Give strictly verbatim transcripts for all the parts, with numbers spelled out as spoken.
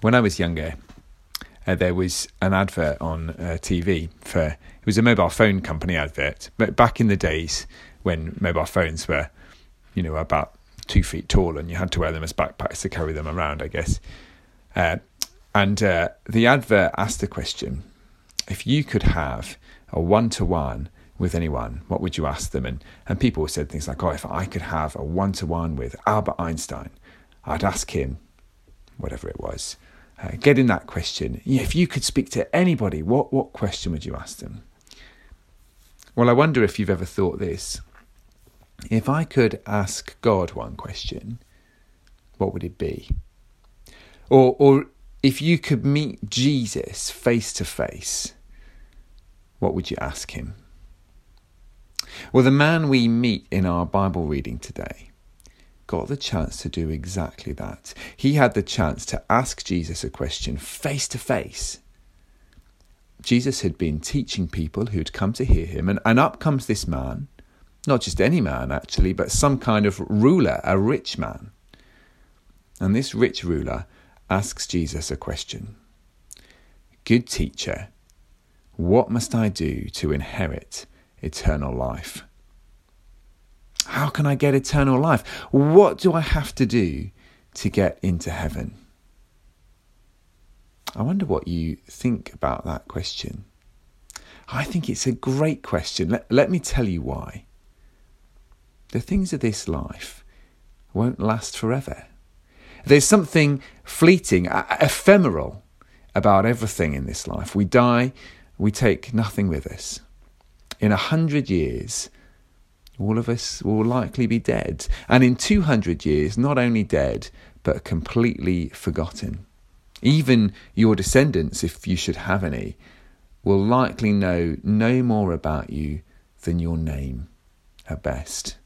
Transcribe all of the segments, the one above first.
When I was younger, uh, there was an advert on uh, T V for, it was a mobile phone company advert, but back in the days when mobile phones were, you know, about two feet tall and you had to wear them as backpacks to carry them around, I guess. Uh, and uh, the advert asked the question, if you could have a one-to-one with anyone, what would you ask them? And and people said things like, oh, if I could have a one-to-one with Albert Einstein, I'd ask him, whatever it was. Uh, getting that question, if you could speak to anybody, what, what question would you ask them? Well, I wonder if you've ever thought this. If I could ask God one question, what would it be? Or, or if you could meet Jesus face to face, what would you ask him? Well, the man we meet in our Bible reading today got the chance to do exactly that. He had the chance to ask Jesus a question face to face. Jesus had been teaching people who'd come to hear him, and, and up comes this man, not just any man actually, but some kind of ruler, a rich man. And this rich ruler asks Jesus a question. Good teacher, what must I do to inherit eternal life? How can I get eternal life? What do I have to do to get into heaven? I wonder what you think about that question. I think it's a great question. Let, let me tell you why. The things of this life won't last forever. There's something fleeting, ephemeral about everything in this life. We die, we take nothing with us. In a hundred years, all of us will likely be dead. And in two hundred years, not only dead, but completely forgotten. Even your descendants, if you should have any, will likely know no more about you than your name at best.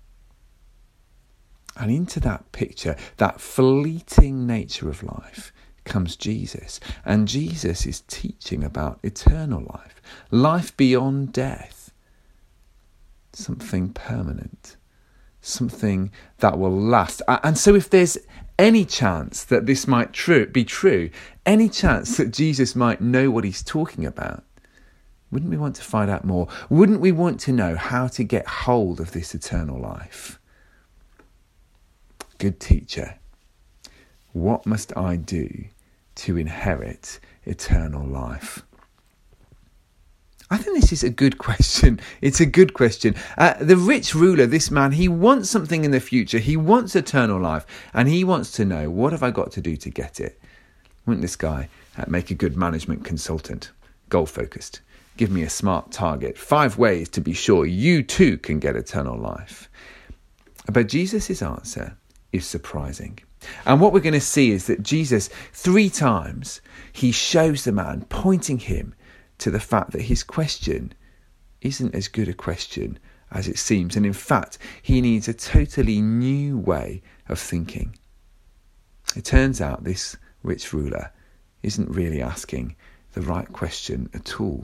And into that picture, that fleeting nature of life, comes Jesus. And Jesus is teaching about eternal life, life beyond death. Something permanent, something that will last. And so if there's any chance that this might true, be true, any chance that Jesus might know what he's talking about, wouldn't we want to find out more? Wouldn't we want to know how to get hold of this eternal life? Good teacher, what must I do to inherit eternal life? I think this is a good question. It's a good question. Uh, the rich ruler, this man, he wants something in the future. He wants eternal life. And he wants to know, what have I got to do to get it? Wouldn't this guy uh, make a good management consultant? Goal-focused. Give me a smart target. Five ways to be sure you too can get eternal life. But Jesus' answer is surprising. And what we're going to see is that Jesus, three times, he shows the man, pointing him to the fact that his question isn't as good a question as it seems. And in fact, he needs a totally new way of thinking. It turns out this rich ruler isn't really asking the right question at all.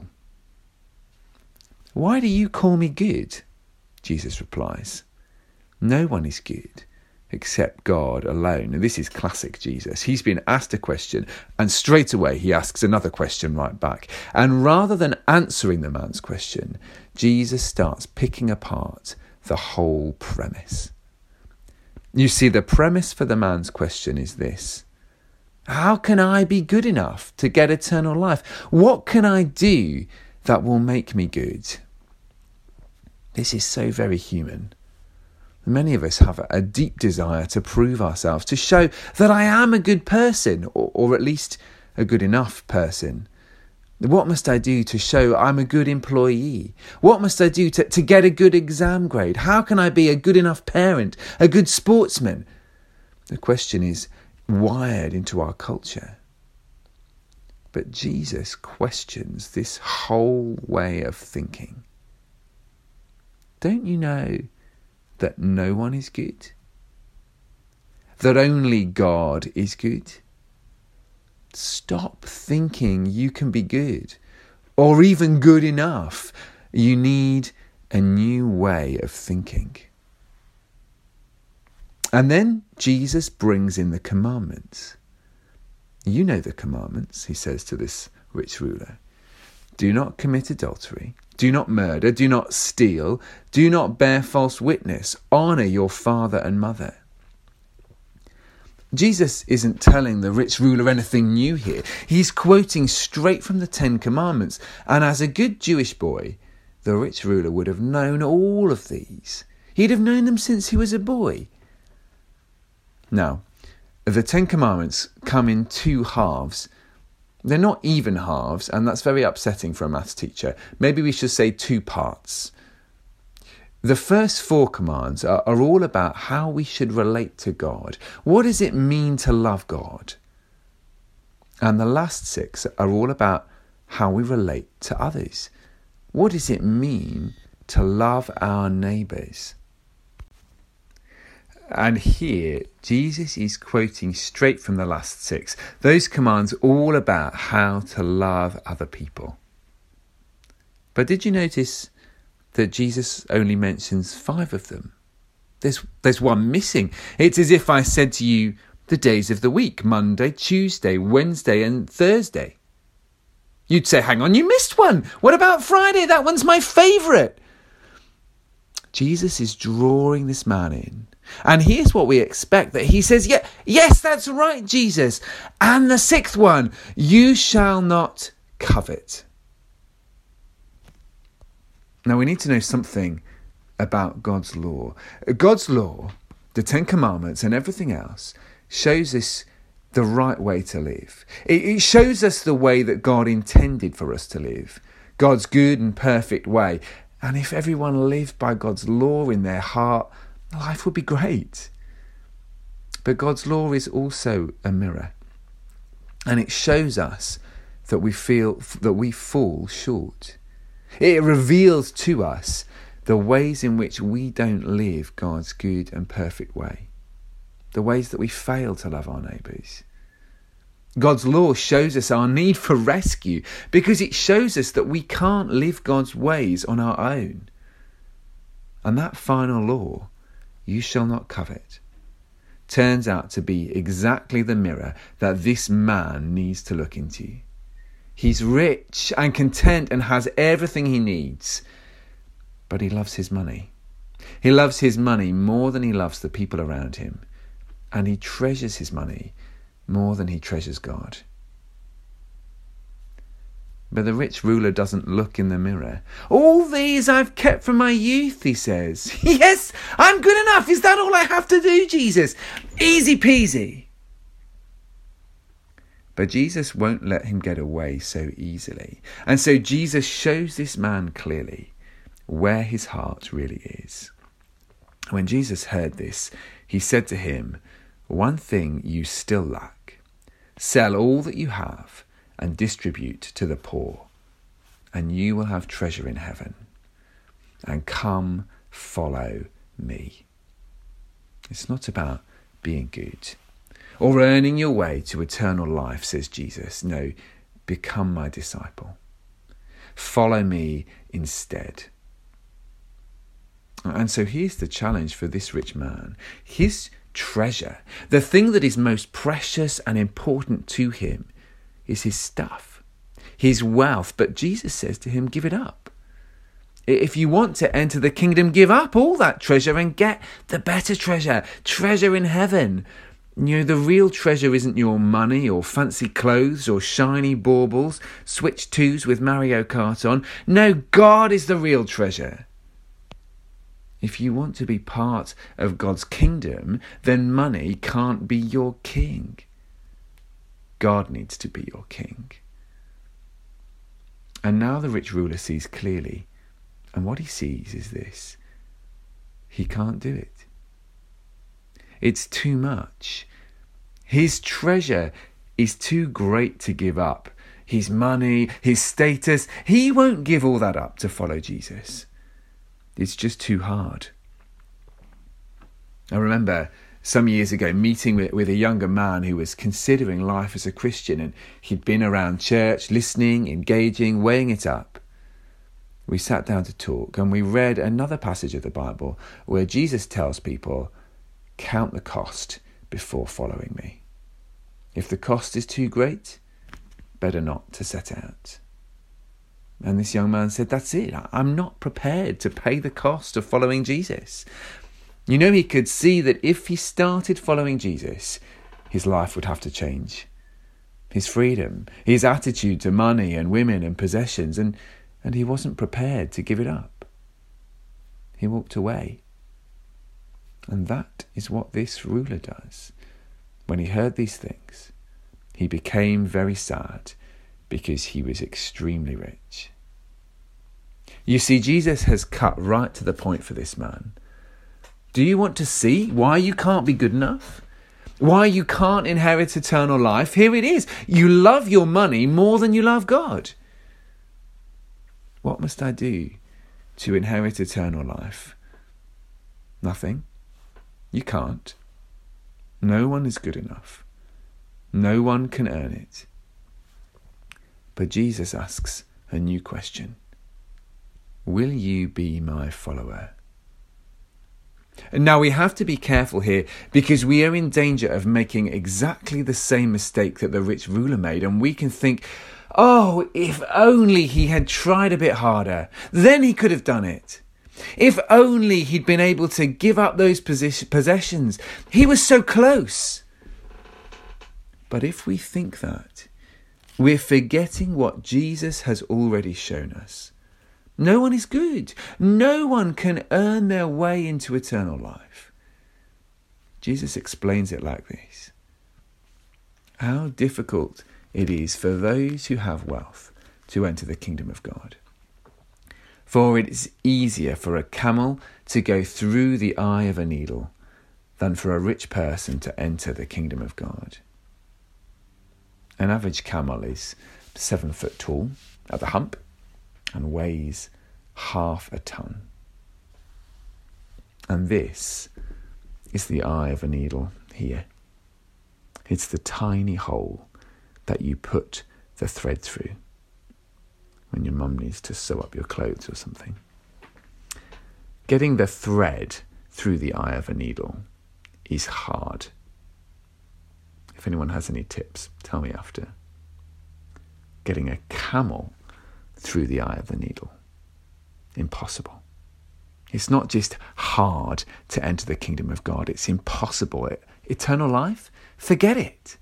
Why do you call me good? Jesus replies. No one is good except God alone. And this is classic Jesus. He's been asked a question and straight away he asks another question right back. And rather than answering the man's question, Jesus starts picking apart the whole premise. You see, the premise for the man's question is this. How can I be good enough to get eternal life? What can I do that will make me good? This is so very human. Many of us have a deep desire to prove ourselves, to show that I am a good person, or, or at least a good enough person. What must I do to show I'm a good employee? What must I do to, to get a good exam grade? How can I be a good enough parent, a good sportsman? The question is wired into our culture. But Jesus questions this whole way of thinking. Don't you know that no one is good? That only God is good? Stop thinking you can be good or even good enough. You need a new way of thinking. And then Jesus brings in the commandments. You know the commandments, he says to this rich ruler. Do not commit adultery. Do not murder. Do not steal. Do not bear false witness. Honour your father and mother. Jesus isn't telling the rich ruler anything new here. He's quoting straight from the Ten Commandments. And as a good Jewish boy, the rich ruler would have known all of these. He'd have known them since he was a boy. Now, the Ten Commandments come in two halves. They're not even halves, and that's very upsetting for a maths teacher. Maybe we should say two parts. The first four commands are, are all about how we should relate to God. What does it mean to love God? And the last six are all about how we relate to others. What does it mean to love our neighbours? And here, Jesus is quoting straight from the last six. Those commands all about how to love other people. But did you notice that Jesus only mentions five of them? There's, there's one missing. It's as if I said to you the days of the week, Monday, Tuesday, Wednesday and Thursday. You'd say, hang on, you missed one. What about Friday? That one's my favourite. Jesus is drawing this man in. And here's what we expect, that he says, yeah, yes, that's right, Jesus. And the sixth one, you shall not covet. Now, we need to know something about God's law. God's law, the Ten Commandments and everything else, shows us the right way to live. It shows us the way that God intended for us to live, God's good and perfect way. And if everyone lived by God's law in their heart, life would be great. But God's law is also a mirror, and it shows us that we feel that we fall short. It reveals to us the ways in which we don't live God's good and perfect way, the ways that we fail to love our neighbours. God's law shows us our need for rescue because it shows us that we can't live God's ways on our own. And that final law, you shall not covet, turns out to be exactly the mirror that this man needs to look into. He's rich and content and has everything he needs, but he loves his money. He loves his money more than he loves the people around him, and he treasures his money more than he treasures God. But the rich ruler doesn't look in the mirror. All these I've kept from my youth, he says. Yes, I'm good enough. Is that all I have to do, Jesus? Easy peasy. But Jesus won't let him get away so easily. And so Jesus shows this man clearly where his heart really is. When Jesus heard this, he said to him, one thing you still lack. Sell all that you have and distribute to the poor, and you will have treasure in heaven. And come, follow me. It's not about being good or earning your way to eternal life, says Jesus. No, become my disciple. Follow me instead. And so here's the challenge for this rich man. His treasure, the thing that is most precious and important to him, is his stuff, his wealth. But Jesus says to him, give it up. If you want to enter the kingdom, give up all that treasure and get the better treasure, treasure in heaven. You know, the real treasure isn't your money or fancy clothes or shiny baubles, switch twos with Mario Kart on. No, God is the real treasure. If you want to be part of God's kingdom, then money can't be your king. God needs to be your king. And now the rich ruler sees clearly, and what he sees is this: he can't do it. It's too much. His treasure is too great to give up. His money, his status, he won't give all that up to follow Jesus. It's just too hard. I remember some years ago meeting with, with a younger man who was considering life as a Christian, and he'd been around church, listening, engaging, weighing it up. We sat down to talk, and we read another passage of the Bible where Jesus tells people, count the cost before following me. If the cost is too great, better not to set out. And this young man said, that's it. I'm not prepared to pay the cost of following Jesus. You know, he could see that if he started following Jesus, his life would have to change. His freedom, his attitude to money and women and possessions, and, and he wasn't prepared to give it up. He walked away. And that is what this ruler does. When he heard these things, he became very sad because he was extremely rich. You see, Jesus has cut right to the point for this man. Do you want to see why you can't be good enough? Why you can't inherit eternal life? Here it is. You love your money more than you love God. What must I do to inherit eternal life? Nothing. You can't. No one is good enough. No one can earn it. But Jesus asks a new question. Will you be my follower? And now we have to be careful here because we are in danger of making exactly the same mistake that the rich ruler made, and we can think, oh, if only he had tried a bit harder, then he could have done it. If only he'd been able to give up those possessions. He was so close. But if we think that, we're forgetting what Jesus has already shown us. No one is good. No one can earn their way into eternal life. Jesus explains it like this. How difficult it is for those who have wealth to enter the kingdom of God. For it is easier for a camel to go through the eye of a needle than for a rich person to enter the kingdom of God. An average camel is seven foot tall at the hump and weighs half a ton. And this is the eye of a needle here. It's the tiny hole that you put the thread through when your mum needs to sew up your clothes or something. Getting the thread through the eye of a needle is hard. If anyone has any tips, tell me after. Getting a camel through the eye of the needle, impossible. It's not just hard to enter the kingdom of God, it's impossible. Eternal life? Forget it.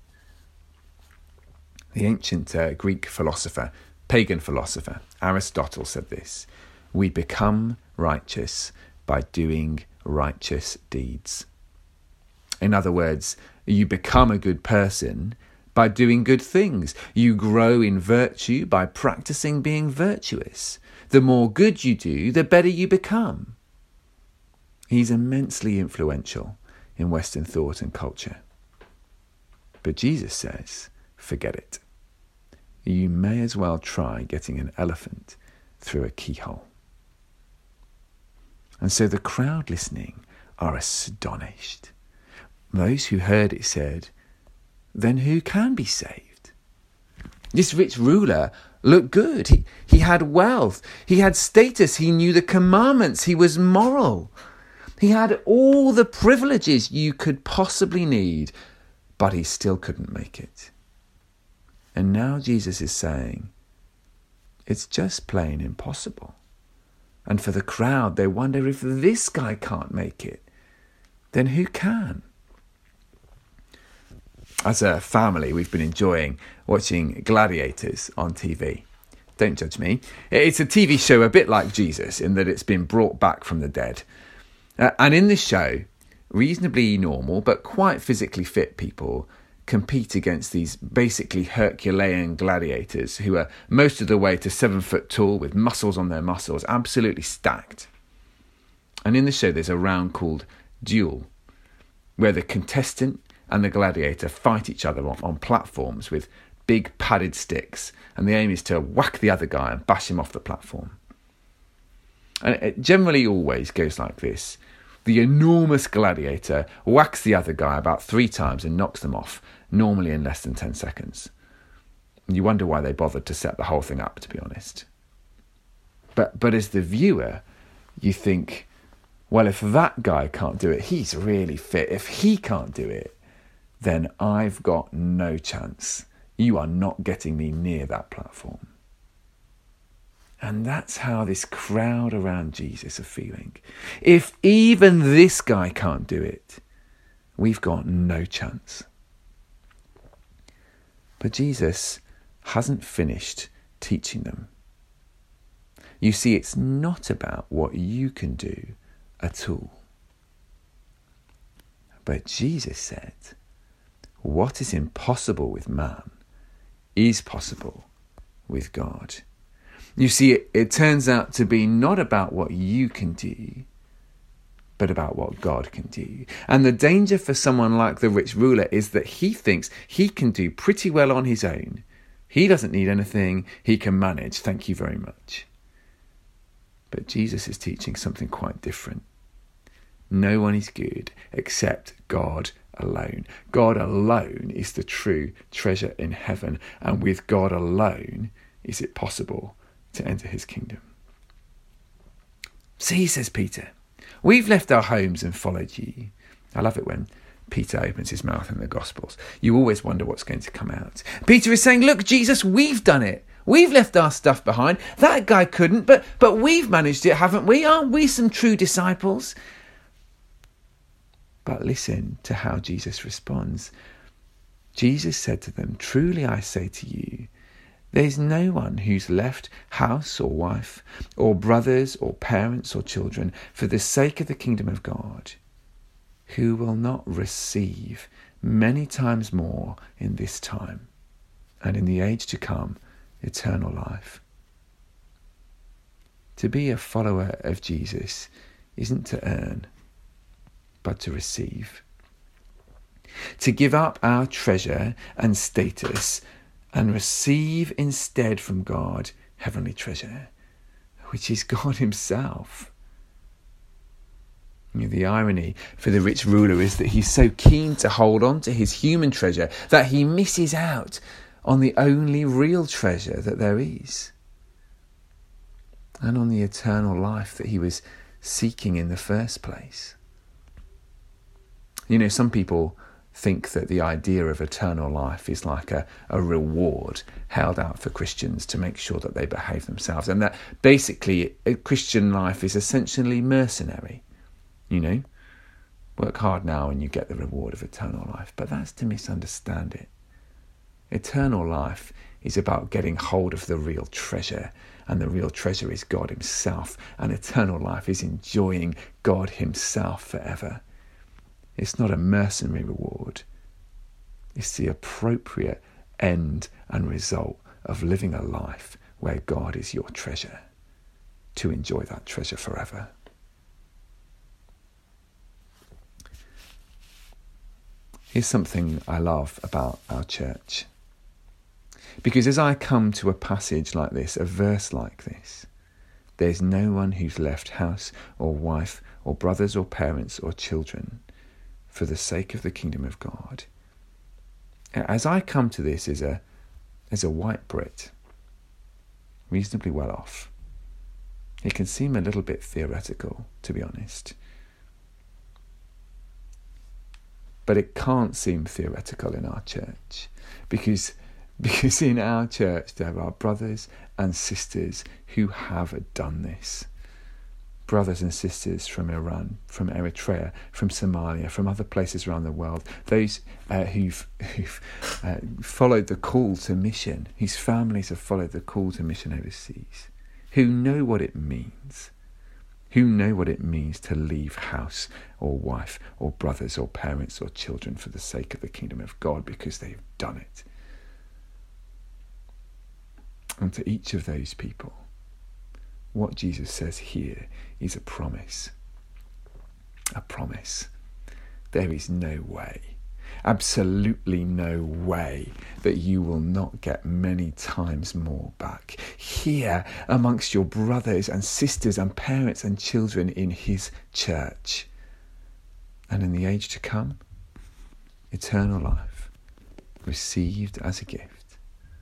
The ancient uh, Greek philosopher, pagan philosopher, Aristotle said this: we become righteous by doing righteous deeds. In other words, you become a good person by doing good things. You grow in virtue by practicing being virtuous. The more good you do, the better you become. He's immensely influential in Western thought and culture. But Jesus says, forget it. You may as well try getting an elephant through a keyhole. And so the crowd listening are astonished. Those who heard it said, then who can be saved? This rich ruler looked good. He, he had wealth. He had status. He knew the commandments. He was moral. He had all the privileges you could possibly need, but he still couldn't make it. And now Jesus is saying, it's just plain impossible. And for the crowd, they wonder, if this guy can't make it, then who can? As a family, we've been enjoying watching Gladiators on T V. Don't judge me. It's a T V show a bit like Jesus in that it's been brought back from the dead. Uh, and in this show, reasonably normal but quite physically fit people compete against these basically Herculean gladiators who are most of the way to seven foot tall with muscles on their muscles, absolutely stacked. And in the show, there's a round called Duel, where the contestant and the gladiator fight each other on, on platforms with big padded sticks, and the aim is to whack the other guy and bash him off the platform. And it generally always goes like this. The enormous gladiator whacks the other guy about three times and knocks them off, normally in less than ten seconds. And you wonder why they bothered to set the whole thing up, to be honest. But but as the viewer, you think, well, if that guy can't do it, he's really fit. If he can't do it, then I've got no chance. You are not getting me near that platform. And that's how this crowd around Jesus are feeling. If even this guy can't do it, we've got no chance. But Jesus hasn't finished teaching them. You see, it's not about what you can do at all. But Jesus said, what is impossible with man is possible with God. You see, it, it turns out to be not about what you can do, but about what God can do. And the danger for someone like the rich ruler is that he thinks he can do pretty well on his own. He doesn't need anything. He can manage. Thank you very much. But Jesus is teaching something quite different. No one is good except God alone. God alone is the true treasure in heaven. And with God alone is it possible to enter his kingdom. See, says Peter, we've left our homes and followed you. I love it when Peter opens his mouth in the Gospels. You always wonder what's going to come out. Peter is saying, look, Jesus, we've done it. We've left our stuff behind. That guy couldn't, but but we've managed it, haven't we? Aren't we some true disciples? But listen to how Jesus responds. Jesus said to them, truly I say to you, there's no one who's left house or wife or brothers or parents or children for the sake of the kingdom of God who will not receive many times more in this time and in the age to come eternal life. To be a follower of Jesus isn't to earn, but to receive. To give up our treasure and status and receive instead from God heavenly treasure, which is God himself. You know, the irony for the rich ruler is that he's so keen to hold on to his human treasure that he misses out on the only real treasure that there is, and on the eternal life that he was seeking in the first place. You know, some people think that the idea of eternal life is like a, a reward held out for Christians to make sure that they behave themselves, and that basically a Christian life is essentially mercenary. You know, work hard now and you get the reward of eternal life. But that's to misunderstand it. Eternal life is about getting hold of the real treasure, and the real treasure is God himself, and eternal life is enjoying God himself forever. It's not a mercenary reward. It's the appropriate end and result of living a life where God is your treasure, to enjoy that treasure forever. Here's something I love about our church. Because as I come to a passage like this, a verse like this, there's no one who's left house or wife or brothers or parents or children for the sake of the kingdom of God. As I come to this as a as a white Brit, reasonably well off, it can seem a little bit theoretical, to be honest. But it can't seem theoretical in our church, because because in our church there are brothers and sisters who have done this. Brothers and sisters from Iran, from Eritrea, from Somalia, from other places around the world, those uh, who've, who've uh, followed the call to mission, whose families have followed the call to mission overseas, who know what it means, who know what it means to leave house or wife or brothers or parents or children for the sake of the kingdom of God because they've done it. And to each of those people, what Jesus says here is a promise. A promise. There is no way, absolutely no way, that you will not get many times more back here amongst your brothers and sisters and parents and children in his church. And in the age to come, eternal life, received as a gift.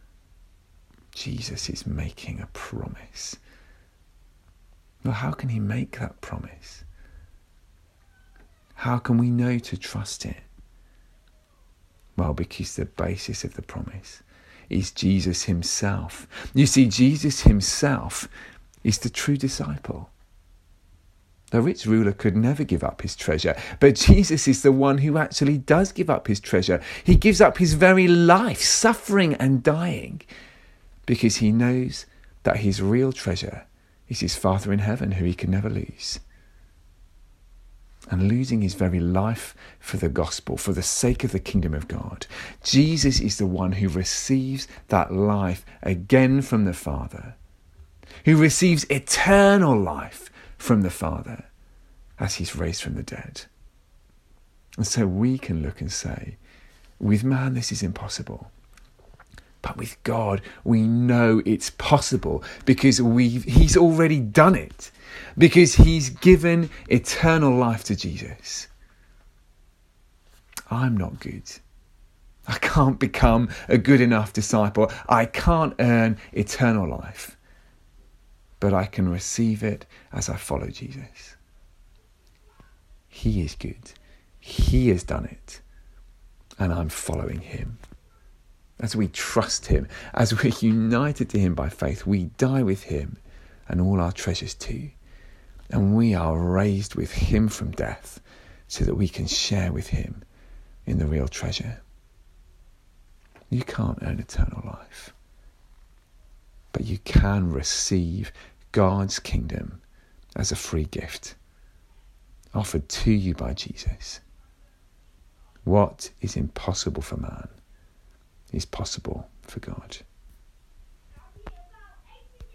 Jesus is making a promise. Well, how can he make that promise? How can we know to trust it? Well, because the basis of the promise is Jesus himself. You see, Jesus himself is the true disciple. The rich ruler could never give up his treasure, but Jesus is the one who actually does give up his treasure. He gives up his very life, suffering and dying, because he knows that his real treasure is his Father in heaven, who he can never lose. And losing his very life for the gospel, for the sake of the kingdom of God, Jesus is the one who receives that life again from the Father, who receives eternal life from the Father as he's raised from the dead. And so we can look and say, with man this is impossible. But with God we know it's possible because we've, he's already done it. Because he's given eternal life to Jesus. I'm not good. I can't become a good enough disciple. I can't earn eternal life. But I can receive it as I follow Jesus. He is good. He has done it. And I'm following him. As we trust him, as we're united to him by faith, we die with him and all our treasures too. And we are raised with him from death so that we can share with him in the real treasure. You can't earn eternal life, but you can receive God's kingdom as a free gift offered to you by Jesus. What is impossible for man is possible for God.